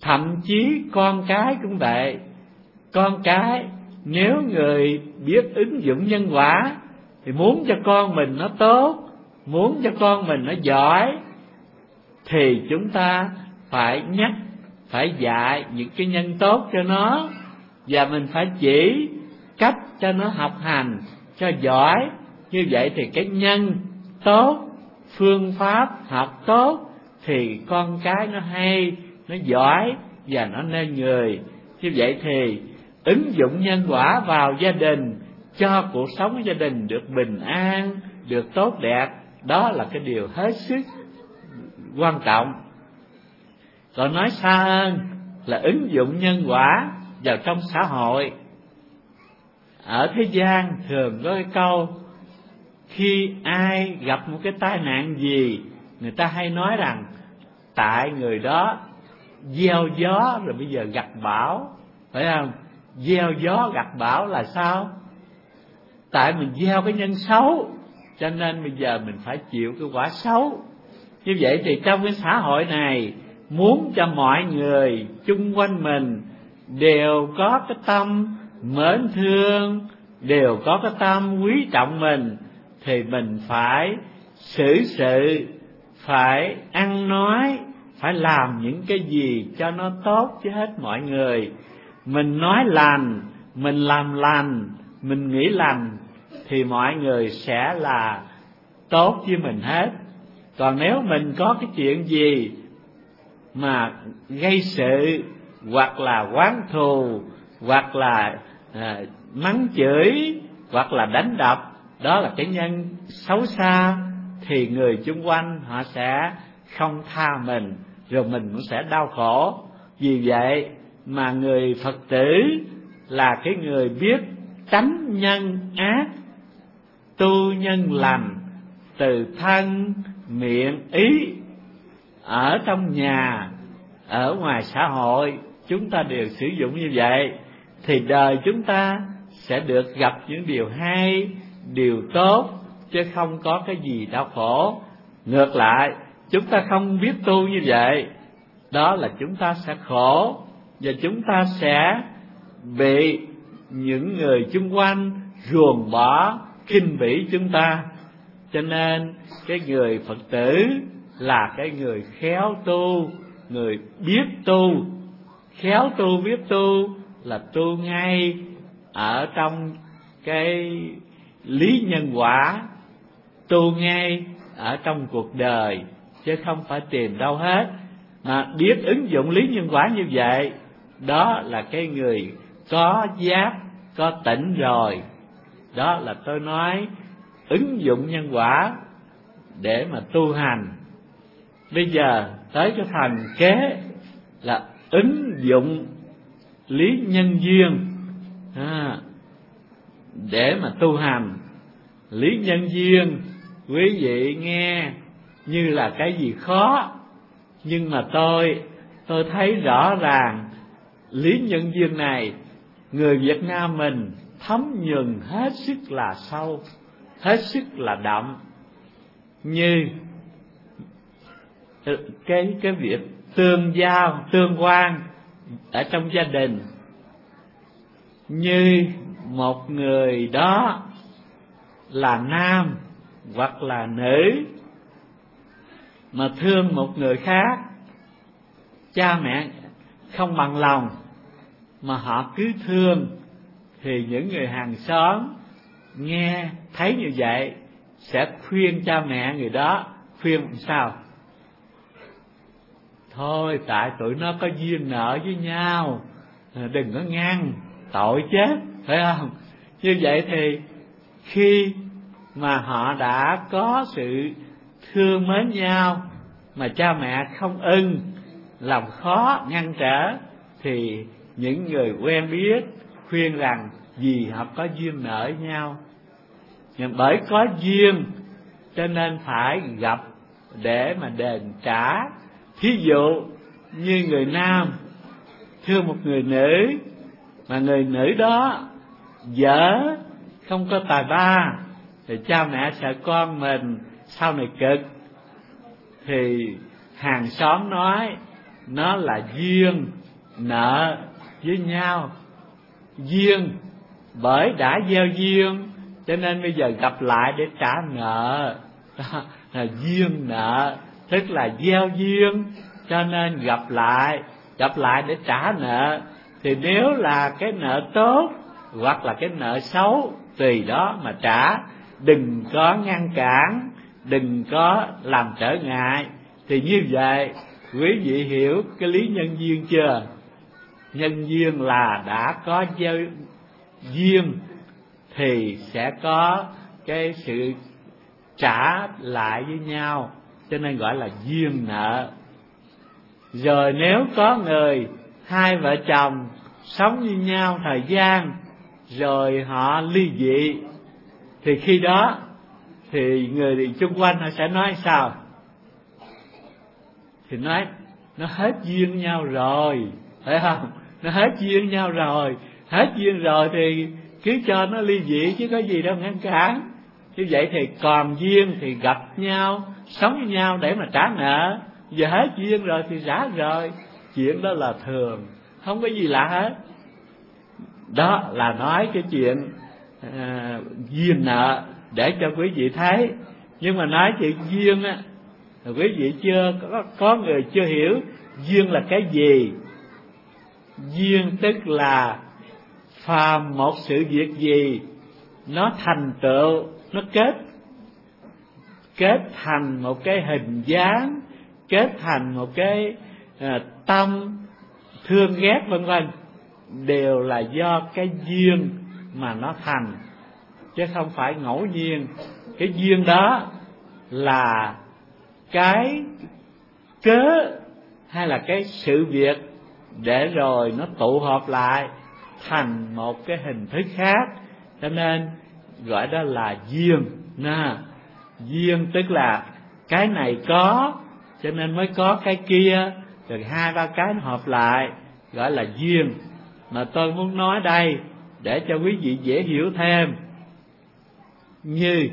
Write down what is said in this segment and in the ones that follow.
Thậm chí con cái cũng vậy. Con cái nếu người biết ứng dụng nhân quả thì muốn cho con mình nó tốt, muốn cho con mình nó giỏi, thì chúng ta phải nhắc, phải dạy những cái nhân tốt cho nó, và mình phải chỉ cách cho nó học hành cho giỏi. Như vậy thì cái nhân tốt, phương pháp học tốt, thì con cái nó hay, nó giỏi và nó nên người. Như vậy thì ứng dụng nhân quả vào gia đình, cho cuộc sống của gia đình được bình an, được tốt đẹp, đó là cái điều hết sức quan trọng. Còn nói xa hơn là ứng dụng nhân quả vào trong xã hội. Ở thế gian thường có cái câu, khi ai gặp một cái tai nạn gì, người ta hay nói rằng tại người đó gieo gió rồi bây giờ gặt bão, phải không? Gieo gió gặt bão là sao? Tại mình gieo cái nhân xấu, cho nên bây giờ mình phải chịu cái quả xấu. Như vậy thì trong cái xã hội này, muốn cho mọi người chung quanh mình đều có cái tâm mến thương, đều có cái tâm quý trọng mình, thì mình phải xử sự, phải ăn nói, phải làm những cái gì cho nó tốt cho hết mọi người. Mình nói lành, mình làm lành, mình nghĩ lành, thì mọi người sẽ là tốt với mình hết. Còn nếu mình có cái chuyện gì mà gây sự, hoặc là oán thù, hoặc là mắng chửi, hoặc là đánh đập, đó là cái nhân xấu xa, thì người chung quanh họ sẽ không tha mình, rồi mình cũng sẽ đau khổ. Vì vậy mà người Phật tử là cái người biết tránh nhân ác, tu nhân lành, từ thân, miệng, ý. Ở trong nhà, ở ngoài xã hội, chúng ta đều sử dụng như vậy, thì đời chúng ta sẽ được gặp những điều hay, điều tốt, chứ không có cái gì đau khổ. Ngược lại, chúng ta không biết tu như vậy, đó là chúng ta sẽ khổ, và chúng ta sẽ bị những người chung quanh ruồng bỏ, khinh bỉ chúng ta. Cho nên cái người Phật tử là cái người khéo tu, người biết tu. Khéo tu biết tu là tu ngay ở trong cái lý nhân quả, tu ngay ở trong cuộc đời, chứ không phải tìm đâu hết. Mà biết ứng dụng lý nhân quả như vậy, đó là cái người có giác, có tỉnh rồi. Đó là tôi nói ứng dụng nhân quả để mà tu hành. Bây giờ tới cái phần kế là ứng dụng lý nhân duyên để mà tu hành. Lý nhân duyên quý vị nghe như là cái gì khó, nhưng mà tôi thấy rõ ràng lý nhân duyên này người Việt Nam mình thấm nhuần hết sức là sâu, hết sức là đậm. Như cái việc tương giao, tương quan ở trong gia đình. Như một người đó là nam hoặc là nữ mà thương một người khác, cha mẹ không bằng lòng mà họ cứ thương, thì những người hàng xóm nghe thấy như vậy sẽ khuyên cha mẹ người đó, khuyên làm sao? Thôi tại tụi nó có duyên nợ với nhau, đừng có ngăn, tội chết, phải không? Như vậy thì khi mà họ đã có sự thương mến nhau mà cha mẹ không ưng, làm khó ngăn trở, thì những người quen biết khuyên rằng vì họ có duyên nợ nhau, nhưng bởi có duyên cho nên phải gặp để mà đền trả. Thí dụ như người nam thương một người nữ, mà người nữ đó dở, không có tài ba, thì cha mẹ sợ con mình sau này cực, thì hàng xóm nói nó là duyên nợ với nhau. Duyên bởi đã gieo duyên cho nên bây giờ gặp lại để trả nợ. Đó là duyên nợ, tức là gieo duyên cho nên gặp lại để trả nợ. Thì nếu là cái nợ tốt hoặc là cái nợ xấu, tùy đó mà trả, đừng có ngăn cản, đừng có làm trở ngại. Thì như vậy quý vị hiểu cái lý nhân duyên chưa? Nhân duyên là đã có gieo duyên thì sẽ có cái sự trả lại với nhau, cho nên gọi là duyên nợ. Rồi nếu có người hai vợ chồng sống với nhau thời gian rồi họ ly dị, thì khi đó thì người xung quanh họ sẽ nói sao? Thì nói nó hết duyên nhau rồi, phải không? Nó hết duyên nhau rồi, hết duyên rồi thì cứ cho nó ly dị chứ có gì đâu ngăn cản. Như vậy thì còn duyên thì gặp nhau, sống với nhau để mà trả nợ. Giờ hết duyên rồi thì trả rồi, chuyện đó là thường, không có gì lạ hết. Đó là nói cái chuyện duyên nợ để cho quý vị thấy. Nhưng mà nói chuyện duyên á, quý vị chưa có người chưa hiểu duyên là cái gì. Duyên tức là phàm một sự việc gì nó thành tựu, nó kết thành một cái hình dáng, kết thành một cái tâm thương ghét vân vân, đều là do cái duyên mà nó thành, chứ không phải ngẫu nhiên. Cái duyên đó là cái cớ hay là cái sự việc để rồi nó tụ họp lại thành một cái hình thức khác, cho nên gọi đó là duyên. Duyên tức là cái này có cho nên mới có cái kia, rồi hai ba cái nó hợp lại gọi là duyên. Mà tôi muốn nói đây để cho quý vị dễ hiểu thêm, như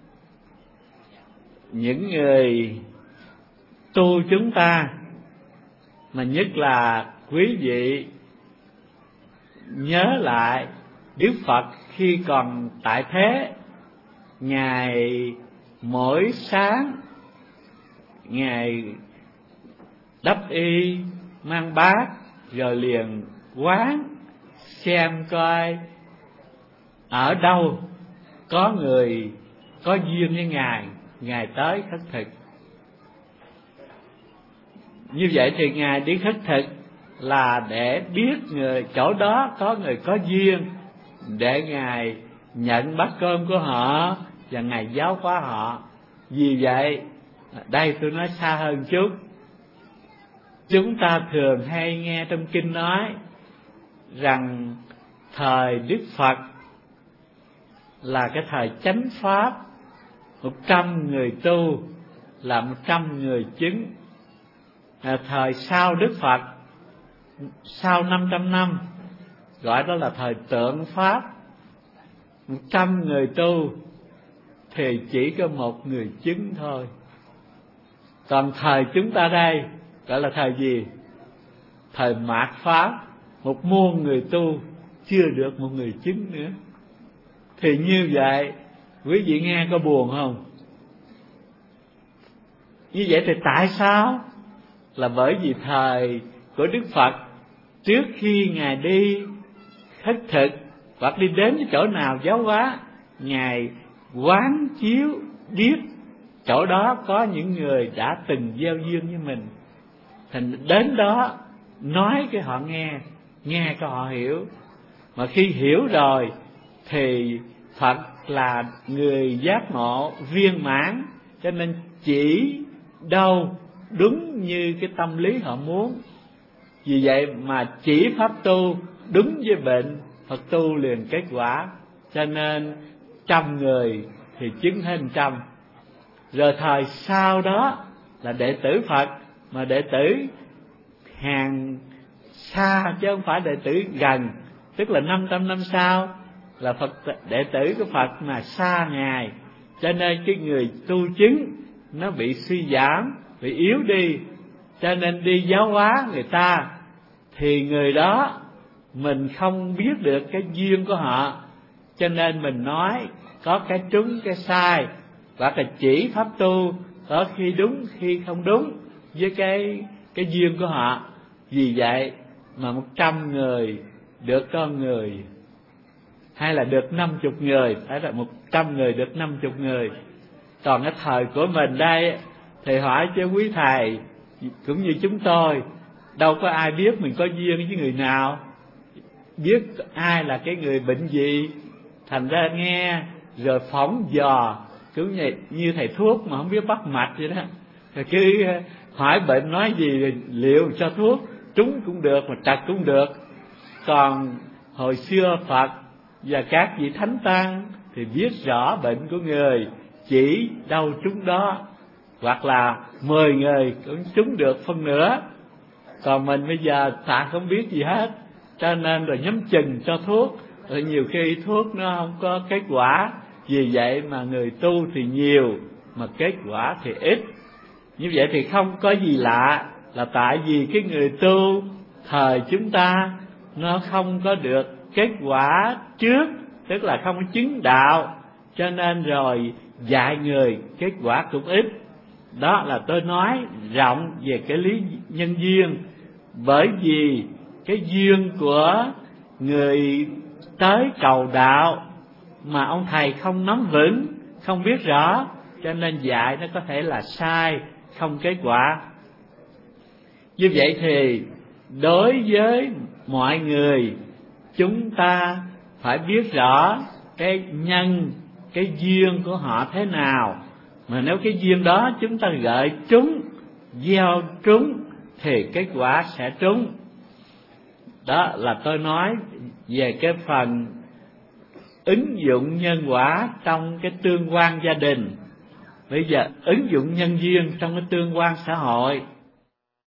những người tu chúng ta, mà nhất là quý vị nhớ lại Đức Phật khi còn tại thế, Ngài mỗi sáng Ngài đắp y mang bát rồi liền quán xem coi ở đâu có người có duyên với Ngài tới khất thực. Như vậy thì Ngài đi khất thực là để biết người chỗ đó có người có duyên, để Ngài nhận bát cơm của họ và Ngài giáo hóa họ. Vì vậy đây tôi nói xa hơn chút, chúng ta thường hay nghe trong kinh nói rằng thời Đức Phật là cái thời chánh pháp, 100 người tu là 100 người chứng. Thời sau Đức Phật, sau 500 năm, gọi đó là thời tượng pháp, 100 người tu thì chỉ có một người chứng thôi. Còn thời chúng ta đây gọi là thời gì? Thời mạt pháp, 1 muôn người tu chưa được một người chứng nữa. Thì như vậy quý vị nghe có buồn không? Như vậy thì tại sao? Là bởi vì thời của Đức Phật, trước khi Ngài đi khất thực hoặc đi đến cái chỗ nào giáo hóa, Ngài quán chiếu biết chỗ đó có những người đã từng gieo duyên với mình, thành đến đó nói cái họ nghe cái họ hiểu. Mà khi hiểu rồi thì Phật là người giác ngộ viên mãn, cho nên chỉ đâu đúng như cái tâm lý họ muốn. Vì vậy mà chỉ pháp tu đúng với bệnh, Phật tu liền kết quả. Cho nên 100 người thì chứng hết 100. Rồi thời sau đó là đệ tử Phật, mà đệ tử hàng xa chứ không phải đệ tử gần, tức là 500 năm sau là Phật, đệ tử của Phật mà xa Ngài, cho nên cái người tu chứng nó bị suy giảm, bị yếu đi. cho nên đi giáo hóa người ta thì người đó mình không biết được cái duyên của họ, cho nên mình nói có cái trúng cái sai, và cái chỉ pháp tu có khi đúng khi không đúng với cái duyên của họ. Vì vậy mà 100 người được con người, hay là được 50 người, phải là 100 người được 50 người. Còn cái thời của mình đây thì hỏi chứ quý thầy cũng như chúng tôi, đâu có ai biết mình có duyên với người nào, biết ai là cái người bệnh gì. Thành ra nghe rồi phỏng dò cũng như thầy thuốc mà không biết bắt mạch vậy đó, rồi cứ hỏi bệnh nói gì liệu cho thuốc, trúng cũng được mà trật cũng được. Còn hồi xưa Phật và các vị thánh tăng thì biết rõ bệnh của người, chỉ đâu trúng đó, hoặc là 10 người cũng trúng được phân nửa. Còn mình bây giờ ta không biết gì hết, cho nên rồi nhắm chừng cho thuốc, rồi nhiều khi thuốc nó không có kết quả. Vì vậy mà người tu thì nhiều mà kết quả thì ít. Như vậy thì không có gì lạ, là tại vì cái người tu thời chúng ta nó không có được kết quả trước, tức là không có chứng đạo, cho nên rồi dạy người kết quả cũng ít. Đó là tôi nói rộng về cái lý nhân duyên. Bởi vì cái duyên của người tới cầu đạo mà ông thầy không nắm vững, không biết rõ, cho nên dạy nó có thể là sai, không kết quả. Như vậy thì đối với mọi người, chúng ta phải biết rõ cái nhân, cái duyên của họ thế nào. Mà nếu cái duyên đó chúng ta gợi trúng, gieo trúng thì kết quả sẽ trúng. Đó là tôi nói về cái phần ứng dụng nhân quả trong cái tương quan gia đình. Bây giờ ứng dụng nhân duyên trong cái tương quan xã hội.